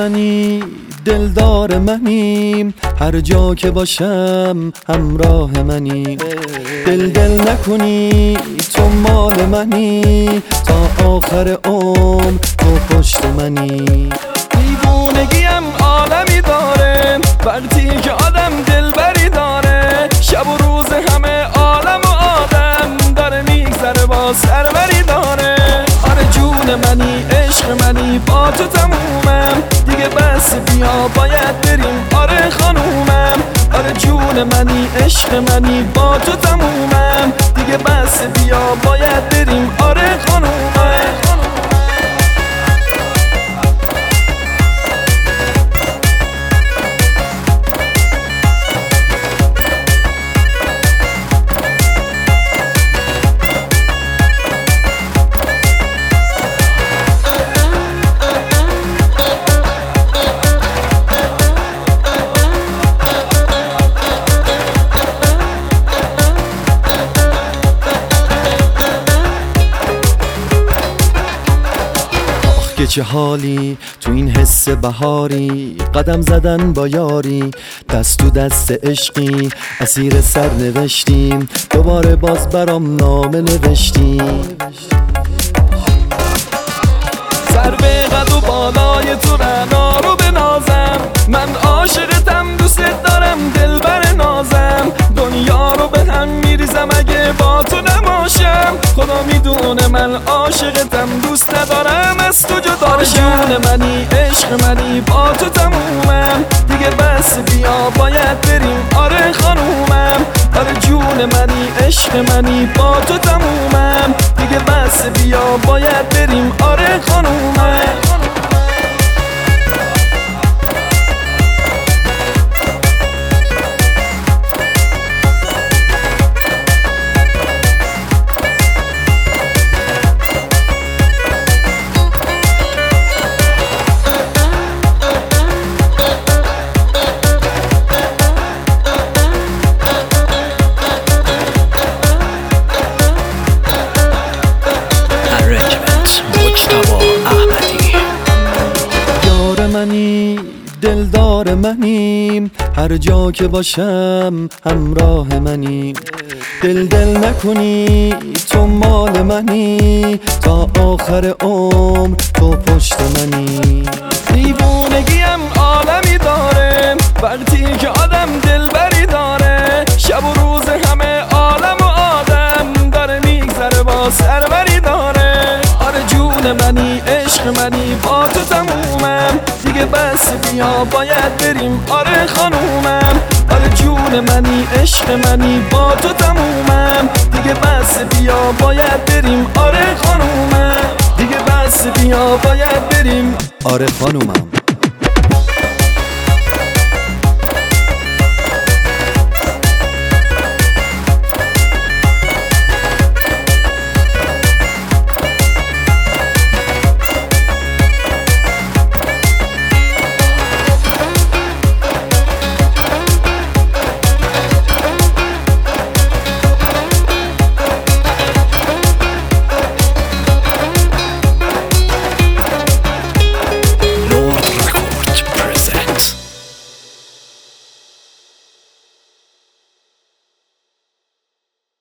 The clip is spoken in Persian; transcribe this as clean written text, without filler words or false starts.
منی دلدار منی، هر جا که باشم همراه منی. دل نکنی تو مال منی، تا آخر عمر تو پشت منی. دیوونگیم عالمی داره وقتی که آدم دلبری داره، شب و روز همه عالم و آدم داره میگذره با سروری داره. آره جون منی عشق منی با تو تمومم دیگه، بس بیا باید بریم آره خانومم. آره جون منی عشق منی با تو تمومم دیگه، بس بیا باید بریم آره خانومم. که چه حالی تو این حس بهاری، قدم زدن با یاری، دست تو دست عشقی، اسیر سر نوشتیم، دوباره باز برام نامه نوشتیم. سر به قد و بالای تو رعنا رو بنازم، من عاشقتم دوست دارم دلبر نازم، دنیا رو به هم میریزم اگه با تو نباشم. خدا میدونه من عاشقتم دوست ندارم از تو جدا بشم. جون منی عشق منی با تو تمومم دیگه، بس بیا باید بریم آره خانومم. آره جون منی عشق منی با تو تمومم دیگه، بس بیا باید بریم آره خانومم. منی دلدار منی، هر جا که باشم همراه منی. دل نکنی تو مال منی، تا آخر عمر تو پشت منی. دیوونگیم عالمی داره وقتی که آدم دلبری داره، شب و روز همه عالم و آدم داره میگذره با سروری داره. آره جون منی عشق منی با تو تمومم دیگه، بس بیا باید بریم آره خانومم. آره جون منی عشق منی با تو تمومم دیگه، بس بیا باید بریم آره خانومم دیگه، بس بیا باید بریم آره خانومم.